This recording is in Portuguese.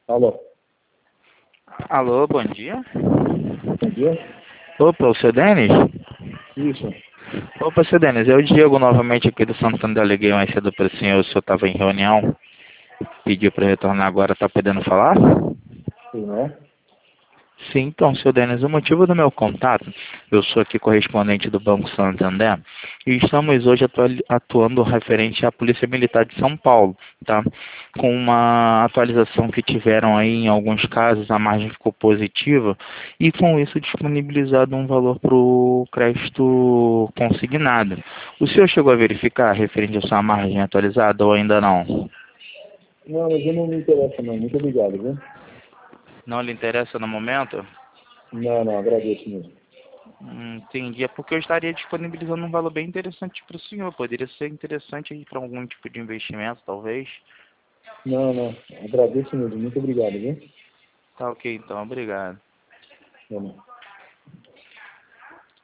Alô, Alô, bom dia. bom dia. Opa, o seu Denis? Isso. Opa, seu Denis, é o Diego novamente aqui do Santander. Eu liguei mais cedo para o senhor estava em reunião, pediu para retornar agora, tá podendo falar? Sim, né? Sim, então, seu Denis, o motivo do meu contato, eu sou aqui correspondente do Banco Santander e estamos hoje atuando referente à Polícia Militar de São Paulo, tá? Com uma atualização que tiveram aí em alguns casos, a margem ficou positiva e com isso disponibilizado um valor para o crédito consignado. O senhor chegou a verificar referente à sua margem atualizada ou ainda não? Não, mas eu não me interessa não. Muito obrigado, viu? Não lhe interessa no momento? Não, não, agradeço mesmo. Entendi. É porque eu estaria disponibilizando um valor bem interessante para o senhor. Poderia ser interessante aí para algum tipo de investimento, talvez. Não, não, agradeço mesmo. Muito obrigado, viu? Tá ok, então. Obrigado. Tá bom.